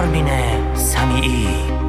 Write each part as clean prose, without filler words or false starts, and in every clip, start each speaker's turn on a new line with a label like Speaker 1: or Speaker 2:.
Speaker 1: آرمین سمیعی.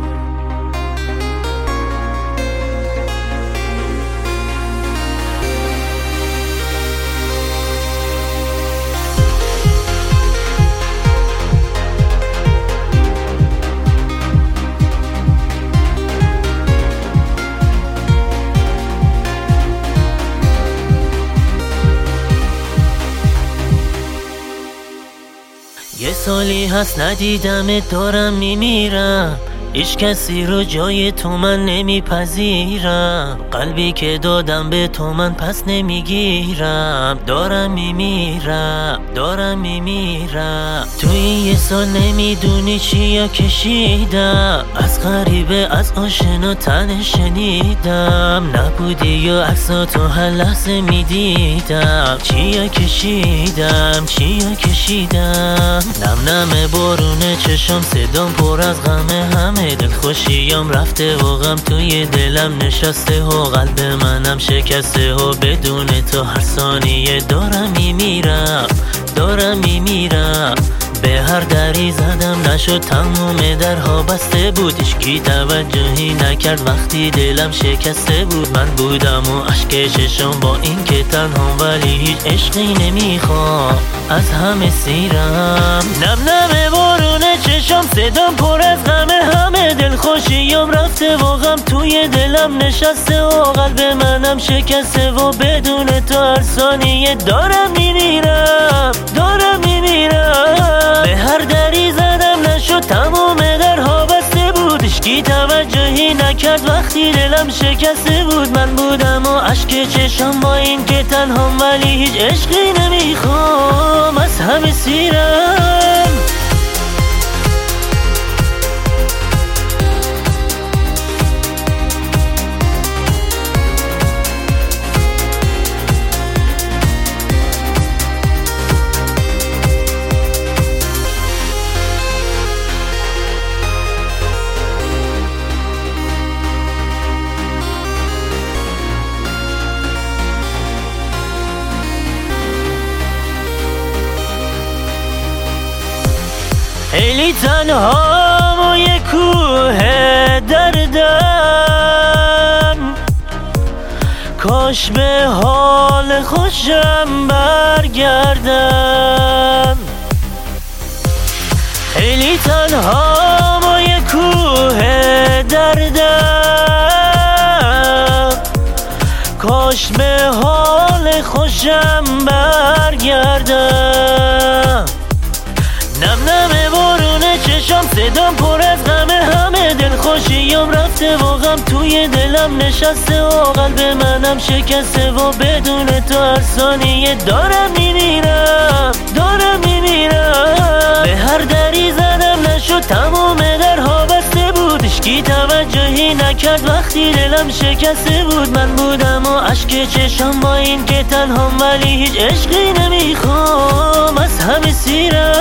Speaker 2: یه سالی هست ندیدمت، دارم میمیرم. هیچ کسی رو جای تو من نمیپذیرم. قلبی که دادم به تو من پس نمیگیرم. دارم میمیرم، دارم میمیرم. تو این یه سال نمیدونی چیا کشیدم. از غریبه از آشنا تنه شنیدم. نبودی یا عکساتو هر لحظه میدیدم. چیا کشیدم، چیا کشیدم. نم نم بارونه چشم، صدام پر از غمه. همه دلخوشیام رفته و غم توی دلم نشسته و قلب منم شکسته و بدون تو هر ثانیه دارم میمیرم، دارم میمیرم. به هر دری زدم نشد، تموم درها بسته بود. هیچکی توجهی نکرد وقتی دلم شکسته بود. من بودم و اشک چشم با این که تنها، ولی هیچ عشقی نمیخوام، از همه سیرم. نم نم بارونه چشم، صدام پر از غمه. همه دلخوشیام رفته و غم توی دلم نشسته و قلب منم شکسته و بدون تو هر ثانیه دارم میمیرم، دارم میمیرم. به هر دری زدم نشد، تمام درها بسته بود. هیچکی توجهی نکرد وقتی دلم شکسته بود. من بودم و اشک چشم با این که تنهام، ولی هیچ عشقی نمیخوام، از همه سیرم. خیلی تنهام و یه کوه دردم. کاش به حال خوشم برگردم. خیلی تنهام و یه کوه دردم. کاش به حال خوشم برگردم. نم نم بارونه چشم، صدام پر از غمه. همه دلخوشیام رفته و غم توی دلم نشسته و قلب منم شکسته و بدون تو هر ثانیه دارم میمیرم، دارم میمیرم. به هر دری زدم نشد، تمام درها بسته بود. هیچکی توجهی نکرد وقتی دلم شکسته بود. من بودم و اشک چشم با این که تنهام، ولی هیچ عشقی نمیخوام، از همه سیرم.